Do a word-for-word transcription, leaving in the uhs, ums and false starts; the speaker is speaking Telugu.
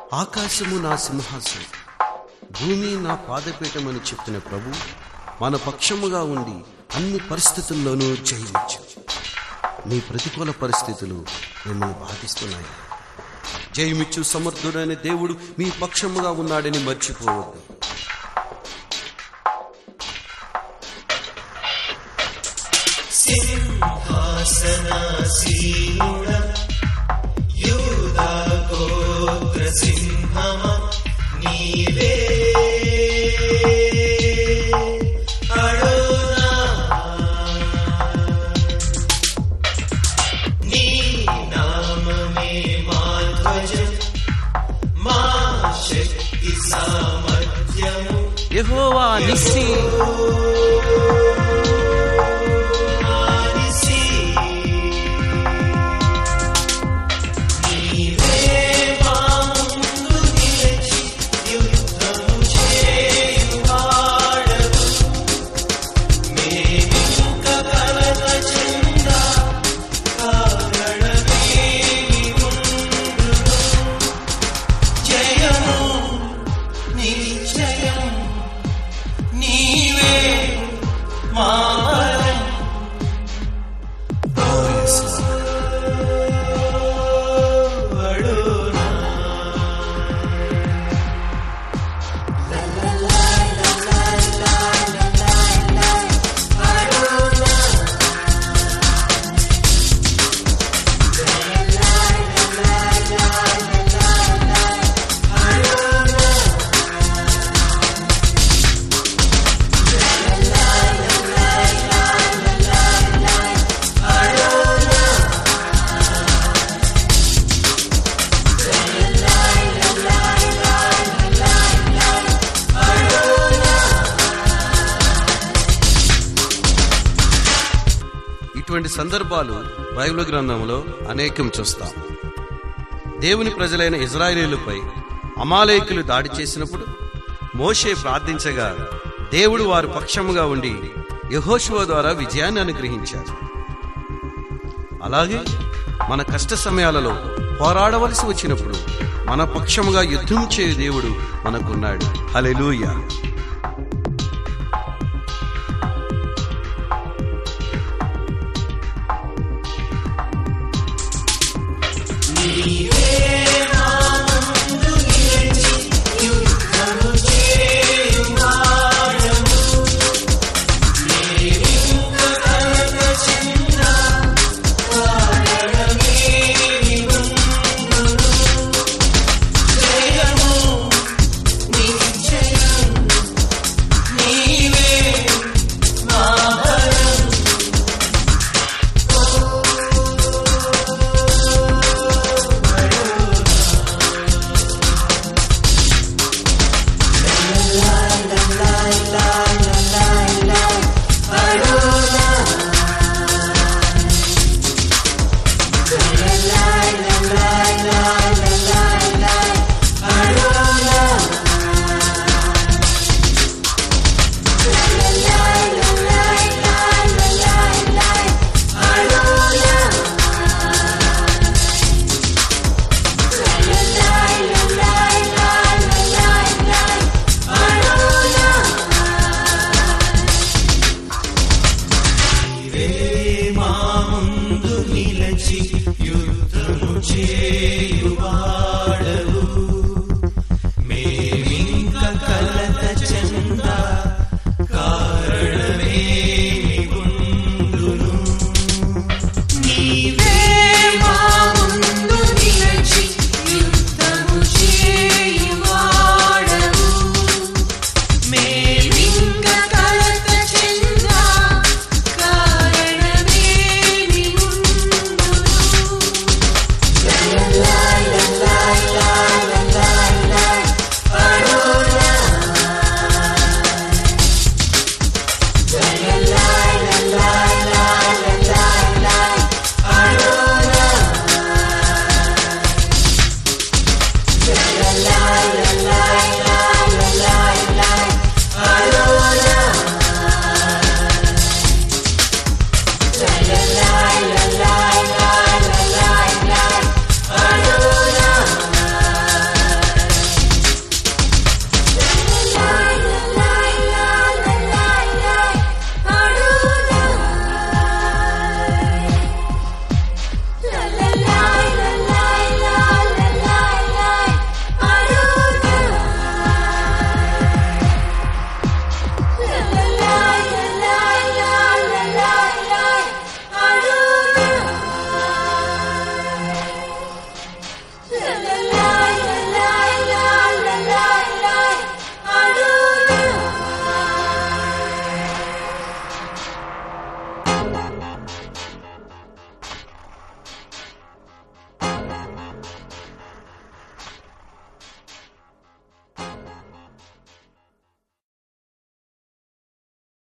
ఆకాశము నా సింహాసనం, భూమి నా పాదపీఠమని చెప్పిన ప్రభు మన పక్షముగా ఉండి అన్ని పరిస్థితుల్లోనూ జయమిచ్చు. మీ ప్రతికూల పరిస్థితులు మిమ్మల్ని బాధిస్తున్నాయి. జయమిచ్చు సమర్థుడైన దేవుడు మీ పక్షముగా ఉన్నాడని మర్చిపోవద్దు. సింహాసనాసీనుడ యూదా గోత్ర సింహమ నీవే అడోనా, నీ నామమే మా ధ్వజం, మా శక్తి సామర్థ్యము. యెహోవా నిస్సి, ఇటువంటి సందర్భాలు బైబిల్ గ్రంథంలో అనేకం చూస్తాం. దేవుని ప్రజలైన ఇజ్రాయేలీయులపై అమాలేకులు దాడి చేసినప్పుడు మోషే ప్రార్థించగా దేవుడు వారి పక్షముగా ఉండి యెహోషువ ద్వారా విజయాన్ని అనుగ్రహించారు. అలాగే మన కష్ట సమయాలలో పోరాడవలసి వచ్చినప్పుడు మన పక్షముగా యుద్ధం చేయు దేవుడు మనకున్నాడు. హల్లెలూయా. యుద్ధము చేయువా